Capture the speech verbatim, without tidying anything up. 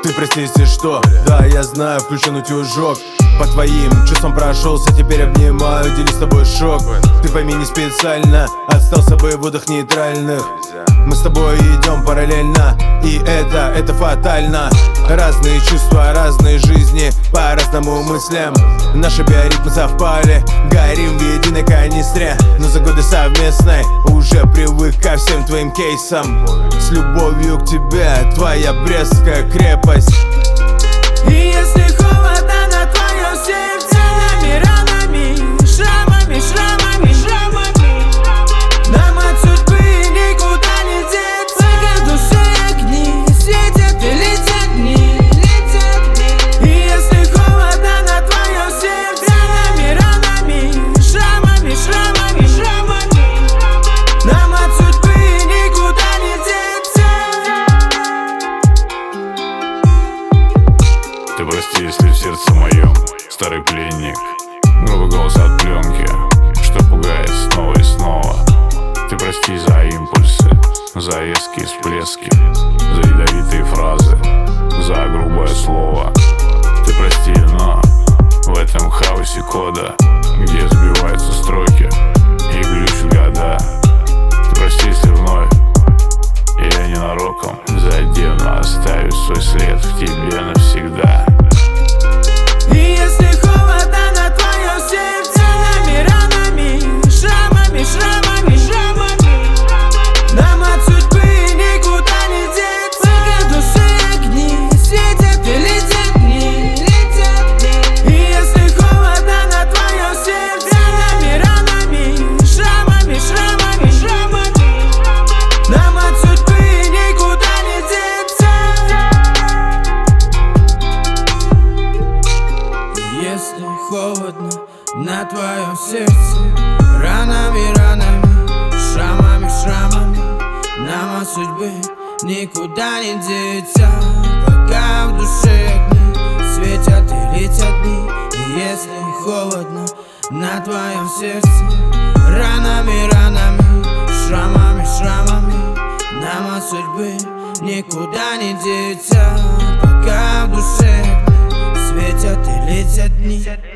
Ты прости, если что. Да, я знаю, включен утюжок. По твоим чувствам прошелся, теперь обнимаю, делюсь с тобой шок. Ты пойми, не специально, отстал с собой в водах нейтральных. Мы с тобой идем параллельно, и это, это фатально. Разные чувства, разные жизни, по разному мыслям. Наши биоритмы совпали, горим в единой канистре. Но за годы совместной уже привык ко всем твоим кейсам. С любовью к тебе, твоя Брестская крепость. И если холодно на твоем сердце, нами ранами, шрамами, шрамами, шрамами, нам от судьбы никуда не деться. Как в душе огни светят и летят дни, летят дни. И если холодно на твоем сердце, нами ранами, шрамами, шрамами, шрамами, нам от судьбы никуда не деться. Ты прости, если в сердце моем старый пленник, грубый голос от пленки, что пугает снова и снова. Ты прости за импульсы, за резкие всплески, за ядовитые фразы, за грубое слово. Ты прости, но в этом хаосе кода, где сбиваются строки и глючат года. Ты прости, если вновь я ненароком задел, но оставлю свой след в тебе навсегда. И если холодно на твоем сердце, нами ранами, шрамами, шрамами, шрамами, нам от судьбы никуда не деться. Как в душе огни светят и летят дни, летят дни. И если холодно на твоем сердце, нами ранами, шрамами, шрамами, шрамами, нам от судьбы никуда не деться. Если холодно на твоем сердце, ранами, ранами, шрамами, шрамами, нам от судьбы никуда не деться. Пока в душе огни светят и летят дни. И если холодно на твоем сердце, ранами, ранами, шрамами, шрамами, нам от судьбы никуда не деться. Пока в душе огни светят и летят дни.